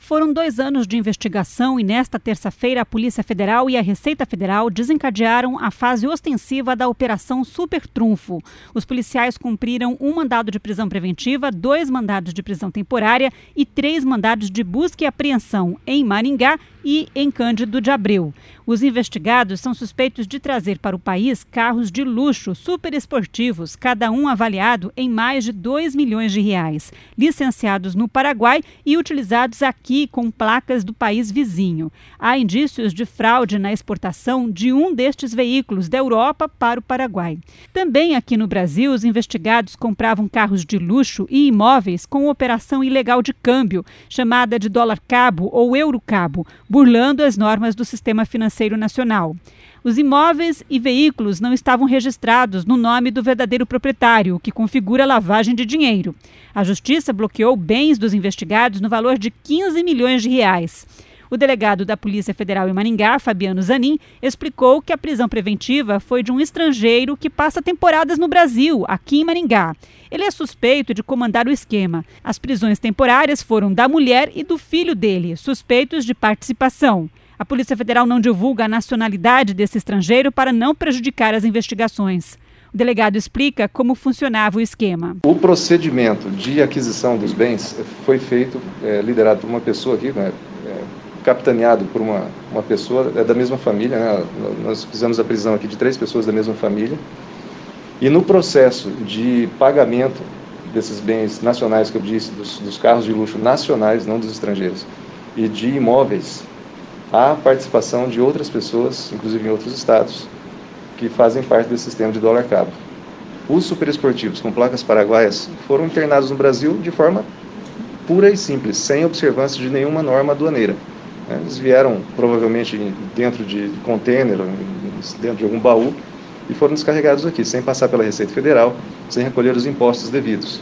Foram 2 anos de investigação e nesta terça-feira a Polícia Federal e a Receita Federal desencadearam a fase ostensiva da Operação Super Trunfo. Os policiais cumpriram 1 mandado de prisão preventiva, 2 mandados de prisão temporária e 3 mandados de busca e apreensão em Maringá e em Cândido de Abreu. Os investigados são suspeitos de trazer para o país carros de luxo super esportivos, cada um avaliado em mais de R$2 milhões, licenciados no Paraguai e utilizados aqui com placas do país vizinho. Há indícios de fraude na exportação de um destes veículos da Europa para o Paraguai. Também aqui no Brasil, os investigados compravam carros de luxo e imóveis com operação ilegal de câmbio, chamada de dólar cabo ou euro cabo, burlando as normas do sistema financeiro nacional. Os imóveis e veículos não estavam registrados no nome do verdadeiro proprietário, o que configura lavagem de dinheiro. A Justiça bloqueou bens dos investigados no valor de R$15 milhões. O delegado da Polícia Federal em Maringá, Fabiano Zanin, explicou que a prisão preventiva foi de um estrangeiro que passa temporadas no Brasil, aqui em Maringá. Ele é suspeito de comandar o esquema. As prisões temporárias foram da mulher e do filho dele, suspeitos de participação. A Polícia Federal não divulga a nacionalidade desse estrangeiro para não prejudicar as investigações. O delegado explica como funcionava o esquema. O procedimento de aquisição dos bens foi feito, liderado por uma pessoa aqui, capitaneado por uma pessoa da mesma família. Nós fizemos a prisão aqui de 3 pessoas da mesma família. E no processo de pagamento desses bens nacionais, que eu disse, dos carros de luxo nacionais, não dos estrangeiros, e de imóveis, há participação de outras pessoas, inclusive em outros estados, que fazem parte desse sistema de dólar cabo. Os superesportivos com placas paraguaias foram internados no Brasil de forma pura e simples, sem observância de nenhuma norma aduaneira. Eles vieram provavelmente dentro de container, dentro de algum baú, e foram descarregados aqui, sem passar pela Receita Federal, sem recolher os impostos devidos.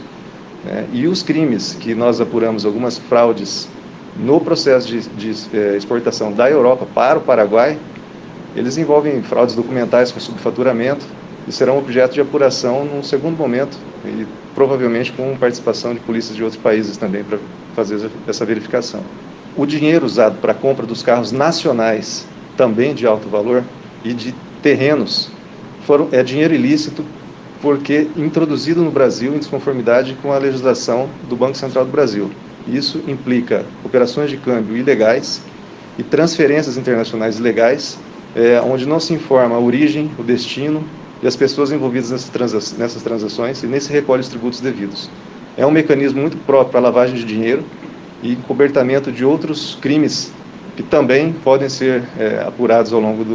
E os crimes que nós apuramos, algumas fraudes no processo de exportação da Europa para o Paraguai, eles envolvem fraudes documentais com subfaturamento e serão objeto de apuração num segundo momento e provavelmente com participação de polícias de outros países também para fazer essa verificação. O dinheiro usado para a compra dos carros nacionais, também de alto valor, e de terrenos, é dinheiro ilícito porque introduzido no Brasil em desconformidade com a legislação do Banco Central do Brasil. Isso implica operações de câmbio ilegais e transferências internacionais ilegais, onde não se informa a origem, o destino e as pessoas envolvidas nessas transações e nem se recolhe os tributos devidos. É um mecanismo muito próprio para a lavagem de dinheiro e cobertamento de outros crimes que também podem ser apurados ao longo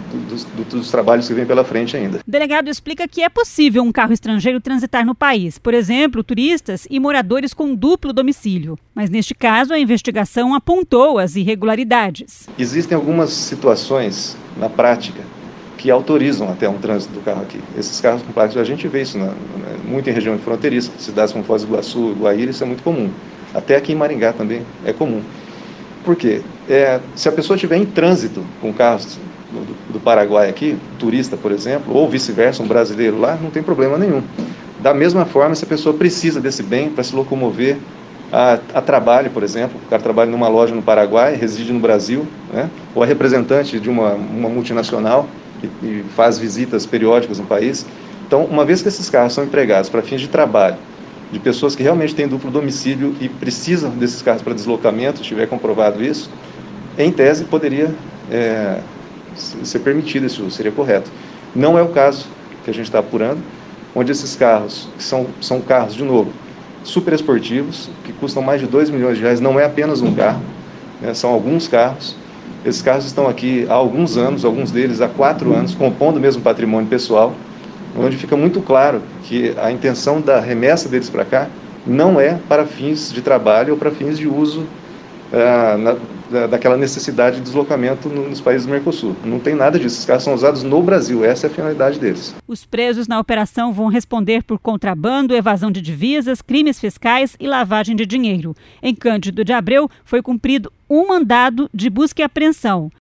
dos trabalhos que vêm pela frente ainda. O delegado explica que é possível um carro estrangeiro transitar no país, por exemplo, turistas e moradores com duplo domicílio. Mas neste caso, a investigação apontou as irregularidades. Existem algumas situações, na prática, que autorizam até um trânsito do carro aqui. Esses carros com placas, a gente vê isso muito em região fronteiriça, cidades como Foz do Iguaçu, Guaíra, isso é muito comum. Até aqui em Maringá também é comum. Por quê? Se a pessoa estiver em trânsito com carros do Paraguai aqui, turista, por exemplo, ou vice-versa, um brasileiro lá, não tem problema nenhum. Da mesma forma, se a pessoa precisa desse bem para se locomover a trabalho, por exemplo, o cara trabalha numa loja no Paraguai, reside no Brasil, ou é representante de uma multinacional e faz visitas periódicas no país. Então, uma vez que esses carros são empregados para fins de trabalho, de pessoas que realmente têm duplo domicílio e precisam desses carros para deslocamento, se tiver comprovado isso, em tese poderia ser permitido, isso seria correto. Não é o caso que a gente está apurando, onde esses carros, que são carros, de novo, super esportivos, que custam mais de R$2 milhões, não é apenas um carro, são alguns carros. Esses carros estão aqui há alguns anos, alguns deles há 4 anos, compondo o mesmo patrimônio pessoal, onde fica muito claro que a intenção da remessa deles para cá não é para fins de trabalho ou para fins de uso daquela necessidade de deslocamento nos países do Mercosul. Não tem nada disso, esses carros são usados no Brasil, essa é a finalidade deles. Os presos na operação vão responder por contrabando, evasão de divisas, crimes fiscais e lavagem de dinheiro. Em Cândido de Abreu foi cumprido 1 mandado de busca e apreensão.